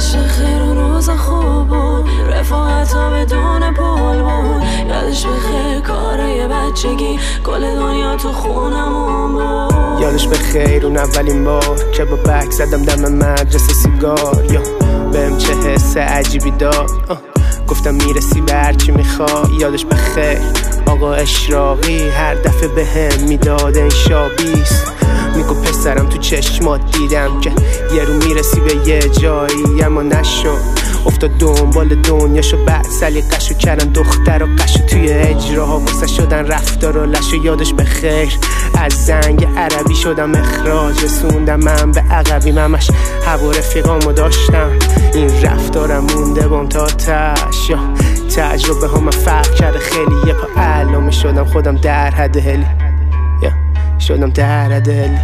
یادش بخیر اون روز خوب بود، رفاقت ها بدون پول بود. یادش بخیر کارای بچگی، کل دنیا تو خونمون بود. یادش بخیر اون اولین بار که با بک زدم دم مدرسه سیگار، یا بهم چه حس عجیبی داد، گفتم میرسی به هرچی میخوای. یادش بخیر آقا اشراقی هر دفعه بهم میداد این شابیست، میگو پسرم تو چشمات دیدم که یه رو میرسی به یه جایی، اما نشد. افتاد دنبال دنیاشو بعد سلیقه‌شو کردن دختر و قشو توی اجراها واسه شدن رفتار و لشو. یادش بخیر از زنگ عربی شدم اخراج، رسوندم من به عقبیم، همش هوا رفیقامو داشتم. این رفتارم مونده بام تا تش، یا تجربه ها من فرق کرده خیلی. یه پا علامه شدم خودم در حد هلی، یا شدم در حد هلی.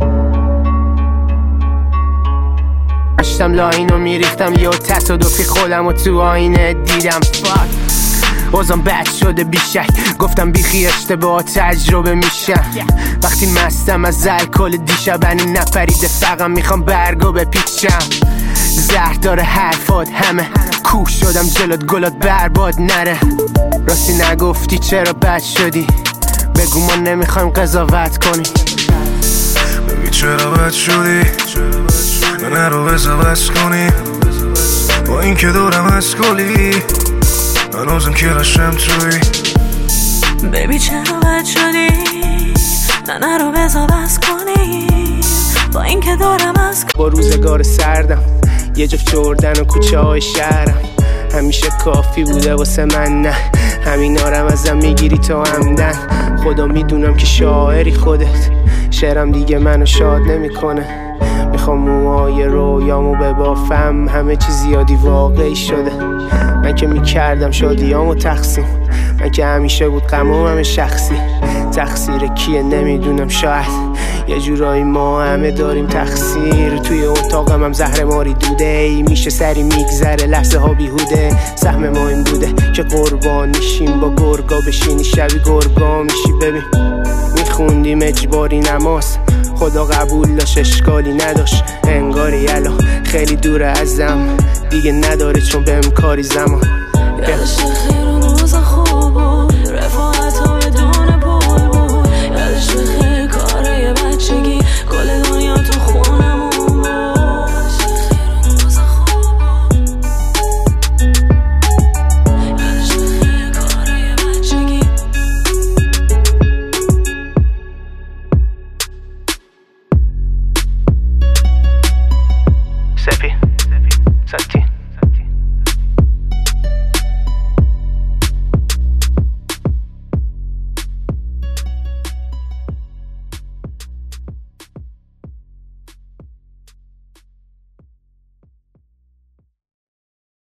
داشتم لاینو میریختم یه تصادفی خودم و تو آینه دیدم. بازم بد شده بیشک، گفتم بیخی اشتباه تجربه میشم. وقتی مستم از الکل دیشبنی نپریده، فقط میخوام برگو بپیچم. زهر داره حرفات همه، کوه شدم جلوت گلات برباد نره. راستی نگفتی چرا بد شدی، بگو ما نمیخوایم قضاوت کنی. بگی چرا بد شدی، من رو بس کنی. با این که دورم از کلی هنوزم که رشم توی. بیبی چرا بد شدی، نه رو بس کنی. با این که دورم از با روزگار سردم یه جفت جردن و کوچه های شهرم همیشه کافی بوده واسه من. نه همین آرم ازم میگیری تو همدن، خدا میدونم که شاعری خودت، شعرم دیگه منو شاد نمیکنه. میخوام موهای رویامو ببافم، همه چی زیادی واقعی شده. من که میکردم شادیامو تقسیم، من که همیشه بود غمم همه شخصی. تقصیر کیه نمیدونم، شاید یه جورایی ما همه داریم تقصیر. توی اتاقم هم زهر ماری دوده ای، میشه سری میگذره لحظه ها بیهوده. سهم ما این بوده که قربان میشیم با گرگا بشینی شبی گرگا میشی. ببین میخوندیم اجباری نماز، خدا قبول داشت اشکالی نداشت. انگاری الان خیلی دوره ازم، دیگه نداره چون بهم کاری زمان. یادش